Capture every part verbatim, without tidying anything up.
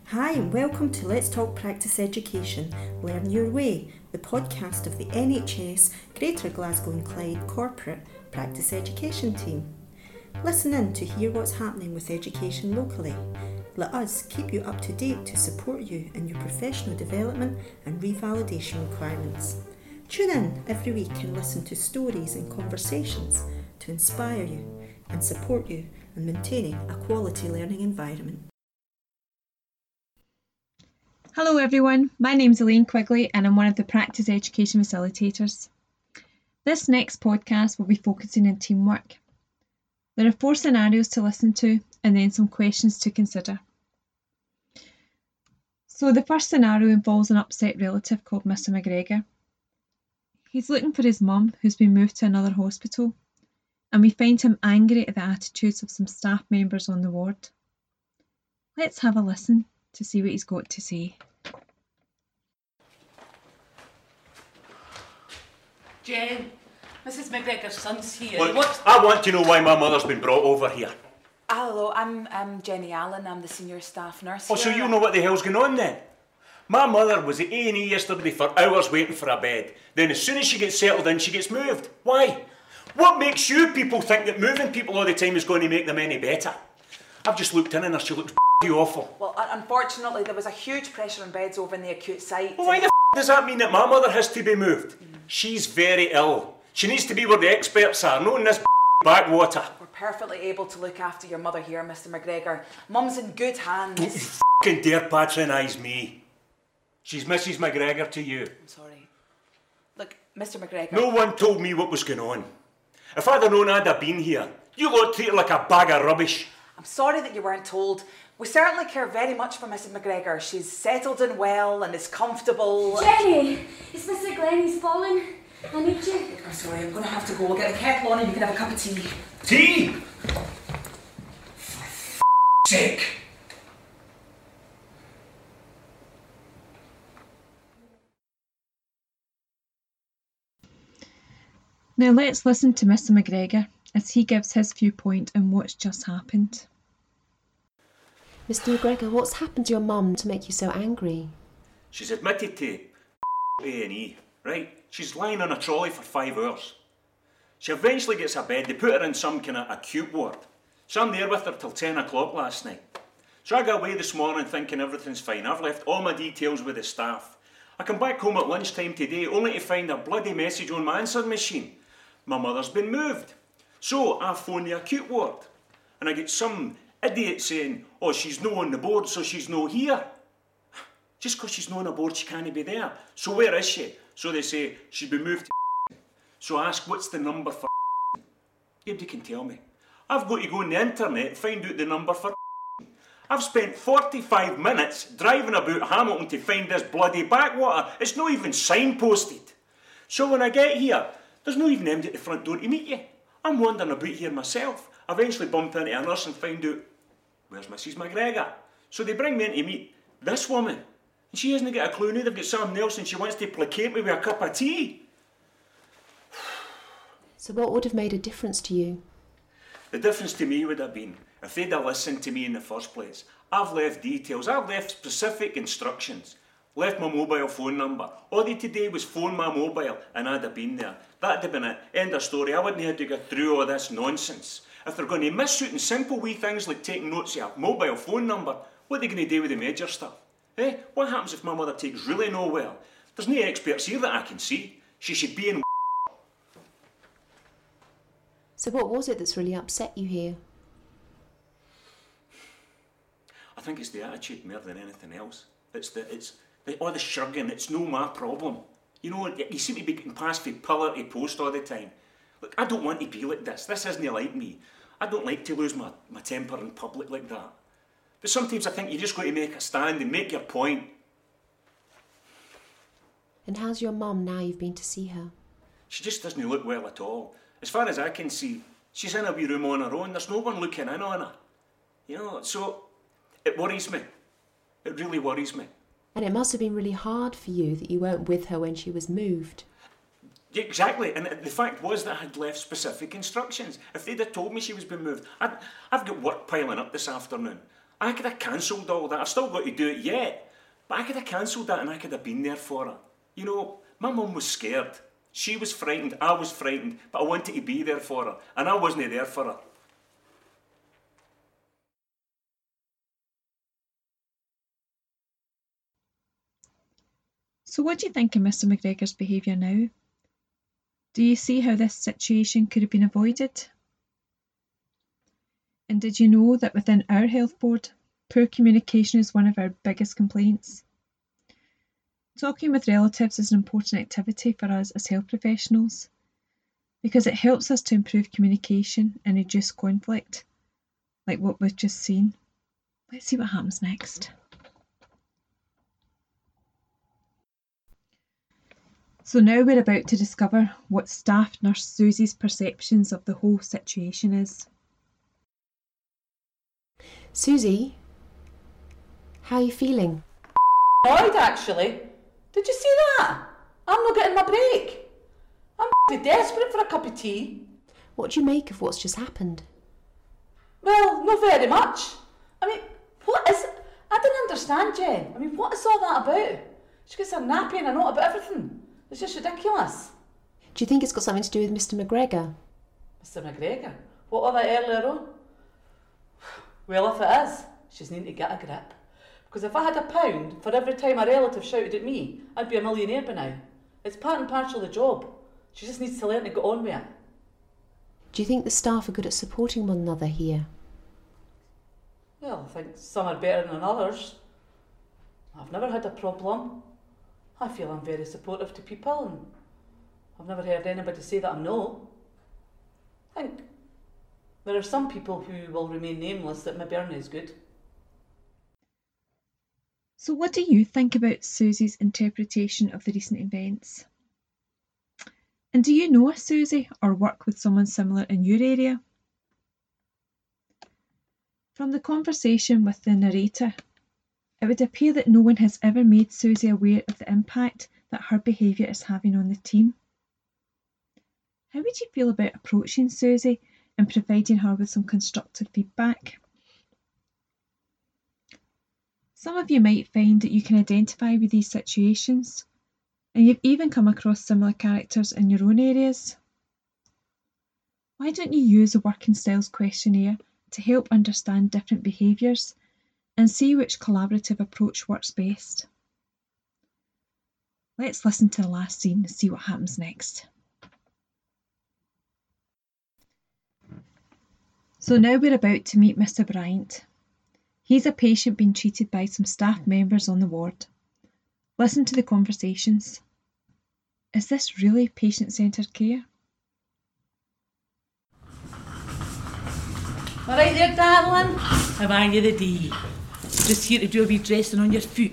Hi and welcome to Let's Talk Practice Education, Learn Your Way, the podcast of the N H S Greater Glasgow and Clyde Corporate Practice Education Team. Listen in to hear what's happening with education locally. Let us keep you up to date to support you in your professional development and revalidation requirements. Tune in every week and listen to stories and conversations to inspire you and support you in maintaining a quality learning environment. Hello everyone, my name is Elaine Quigley and I'm one of the Practice Education Facilitators. This next podcast will be focusing on teamwork. There are four scenarios to listen to and then some questions to consider. So the first scenario involves an upset relative called Mister McGregor. He's looking for his mum who's been moved to another hospital, and we find him angry at the attitudes of some staff members on the ward. Let's have a listen to see what he's got to say. Jen, Missus McGregor's son's here. Look, What? I want to know why my mother's been brought over here. Hello, I'm I'm Jenny Allen. I'm the senior staff nurse. Oh, so here. you know what the hell's going on then? My mother was at A and E yesterday for hours waiting for a bed. Then as soon as she gets settled in, she gets moved. Why? What makes you people think that moving people all the time is going to make them any better? I've just looked in on her, she looks b***y awful. Well, un- unfortunately, there was a huge pressure on beds over in the acute site. Well, why the f*** does that mean that my mother has to be moved? Mm. She's very ill. She needs to be where the experts are, not in this backwater. We're perfectly able to look after your mother here, Mister McGregor. Mum's in good hands. Don't you f***ing dare patronise me. She's Missus McGregor to you. I'm sorry. Look, Mister McGregor... No one told me what was going on. If I'd have known I'd have been here, you lot treat her like a bag of rubbish. I'm sorry that you weren't told. We certainly care very much for Missus McGregor. She's settled in well and is comfortable. Jenny! It's Mister Glenn, he's fallen. I need you. I'm sorry, I'm going to have to go. We'll get the kettle on and you can have a cup of tea. Tea? For f***'s sake. Now let's listen to Mister McGregor as he gives his viewpoint on what's just happened. Mister McGregor, what's happened to your mum to make you so angry? She's admitted to A and E, right? She's lying on a trolley for five hours. She eventually gets a bed. They put her in some kind of acute ward. So I'm there with her till ten o'clock last night. So I got away this morning thinking everything's fine. I've left all my details with the staff. I come back home at lunchtime today only to find a bloody message on my answering machine. My mother's been moved. So I phone the acute ward and I get some idiot saying, oh, she's no on the board, so she's no here. Just because she's no on the board, she can't be there. So where is she? So they say, she's been moved to So I ask, what's the number for Nobody can tell me. I've got to go on the internet and find out the number for I've spent forty-five minutes driving about Hamilton to find this bloody backwater. It's not even signposted. So when I get here, there's not even anybody at the front door to meet you. I'm wandering about here myself. I eventually bump into a nurse and find out, where's Missus McGregor? So they bring me in to meet this woman. And she hasn't got a clue now. They've got something else and she wants to placate me with a cup of tea. So what would have made a difference to you? The difference to me would have been if they'd have listened to me in the first place. I've left details. I've left specific instructions. Left my mobile phone number. All they today was phone my mobile and I'd have been there. That'd have been it. End of story. I wouldn't have to go through all this nonsense. If they're going to miss out on simple wee things like taking notes of a mobile phone number, what are they going to do with the major stuff? Eh? What happens if my mother takes really no well? There's no experts here that I can see. She should be in. So what was it that's really upset you here? I think it's the attitude more than anything else. It's the it's the, all the shrugging. It's no my problem. You know, you seem to be getting passed from pillar to post all the time. Look, I don't want to be like this. This isn't like me. I don't like to lose my, my temper in public like that. But sometimes I think you just got to make a stand and make your point. And how's your mum now you've been to see her? She just doesn't look well at all. As far as I can see, she's in a wee room on her own. There's no one looking in on her. You know, so it worries me. It really worries me. And it must have been really hard for you that you weren't with her when she was moved. Exactly, and the fact was that I had left specific instructions. If they'd have told me she was being moved, I'd, I've got work piling up this afternoon. I could have cancelled all that. I've still got to do it yet. But I could have cancelled that and I could have been there for her. You know, my mum was scared. She was frightened, I was frightened, but I wanted to be there for her. And I wasn't there for her. So what do you think of Mister McGregor's behaviour now? Do you see how this situation could have been avoided? And did you know that within our health board, poor communication is one of our biggest complaints? Talking with relatives is an important activity for us as health professionals because it helps us to improve communication and reduce conflict, like what we've just seen. Let's see what happens next. So now we're about to discover what staff nurse Susie's perceptions of the whole situation is. Susie, how are you feeling? Annoyed, actually. Did you see that? I'm not getting my break. I'm desperate for a cup of tea. What do you make of what's just happened? Well, not very much. I mean, what is it? I don't understand, Jen. I mean, what is all that about? She gets her nappy and a note about everything. It's just ridiculous. Do you think it's got something to do with Mister McGregor? Mister McGregor? What was that earlier on? Well, if it is, she's needing to get a grip. Because if I had a pound for every time a relative shouted at me, I'd be a millionaire by now. It's part and parcel of the job. She just needs to learn to get on with it. Do you think the staff are good at supporting one another here? Well, I think some are better than others. I've never had a problem. I feel I'm very supportive to people and I've never heard anybody say that I'm not. I think there are some people who will remain nameless that maybe aren't as good. So what do you think about Susie's interpretation of the recent events? And do you know a Susie or work with someone similar in your area? From the conversation with the narrator, it would appear that no one has ever made Susie aware of the impact that her behaviour is having on the team. How would you feel about approaching Susie and providing her with some constructive feedback? Some of you might find that you can identify with these situations, and you've even come across similar characters in your own areas. Why don't you use a working styles questionnaire to help understand different behaviours and see which collaborative approach works best? Let's listen to the last scene and see what happens next. So now we're about to meet Mister Bryant. He's a patient being treated by some staff members on the ward. Listen to the conversations. Is this really patient-centred care? All right there, darling. How are you the day? Just here to do a wee dressing on your foot.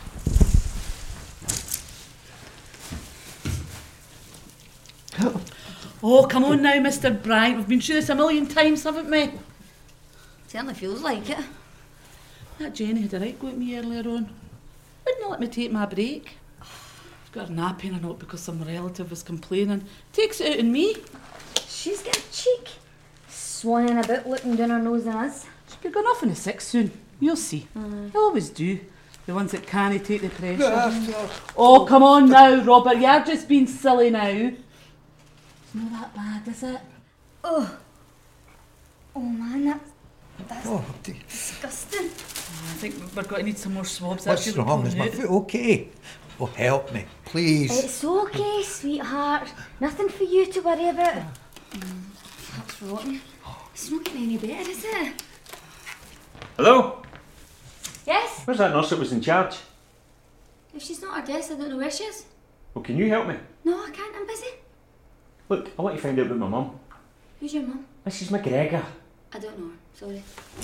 Oh, come on now, Mister Bryant. We've been through this a million times, haven't we? Certainly feels like it. That Jenny had a right go at me earlier on. Wouldn't let me take my break. I've got her nappy and a note because some relative was complaining. Takes it out on me. She's got a cheek. Swanning about, looking down her nose at us. She'll be going off in a six soon. You'll see. Mm. They always do. The ones that can't take the pressure. Oh, come on now, Robert. You're just being silly now. It's not that bad, is it? Oh. Oh man, that, that's oh, dear. disgusting. Oh, I think we're going to need some more swabs. What's wrong? Is my foot okay? Oh, help me, please. It's okay, sweetheart. Nothing for you to worry about. Mm, that's rotten. It's not getting any better, is it? Hello? Yes? Where's that nurse that was in charge? If she's not our guest, I don't know where she is. Well, can you help me? No, I can't. I'm busy. Look, I want to find out about my mum. Who's your mum? Missus McGregor. I don't know her. Sorry.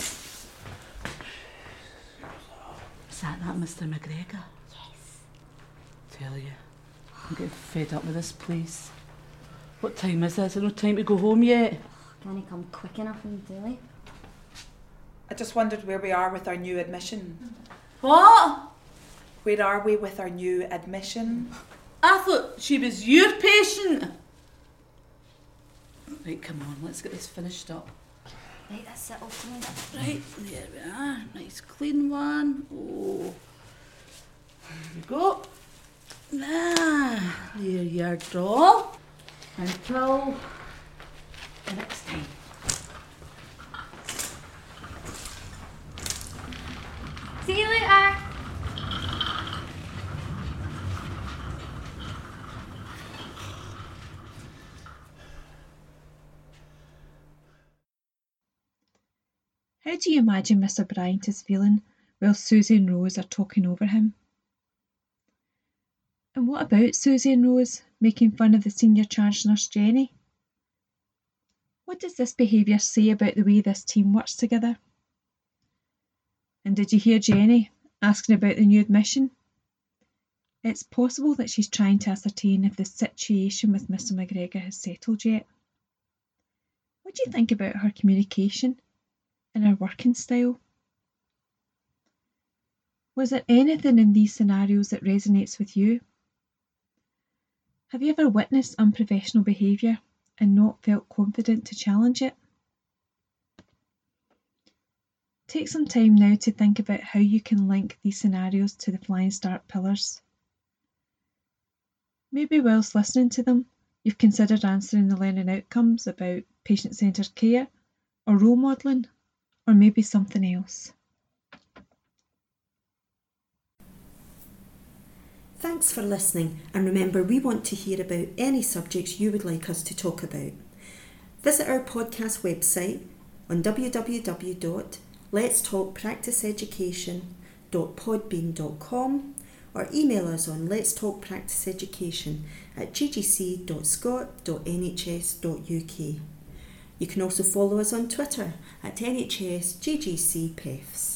Is that that Mister McGregor? Yes. Tell you, I'm getting fed up with this place. What time is it? Is there no time to go home yet? Can he come quick enough in the daily? I just wondered where we are with our new admission. What? Where are we with our new admission? I thought she was your patient. Right, come on, let's get this finished up. Right, that's it, I'll clean it. Right, there we are. Nice clean one. Oh, there we go. Ah, there your doll. Until the next time. See you later. How do you imagine Mister Bryant is feeling while Susie and Rose are talking over him? And what about Susie and Rose making fun of the senior charge nurse Jenny? What does this behaviour say about the way this team works together? And did you hear Jenny asking about the new admission? It's possible that she's trying to ascertain if the situation with Mister McGregor has settled yet. What do you think about her communication and her working style? Was there anything in these scenarios that resonates with you? Have you ever witnessed unprofessional behaviour and not felt confident to challenge it? Take some time now to think about how you can link these scenarios to the Flying Start pillars. Maybe whilst listening to them, you've considered answering the learning outcomes about patient-centred care or role modelling, or maybe something else. Thanks for listening, and remember, we want to hear about any subjects you would like us to talk about. Visit our podcast website on w w w dot lets talk practice education dot podbean dot com or email us on letstalkpracticeeducation at g g c dot scot dot n h s dot u k. You can also follow us on Twitter at N H S G G C P E F S.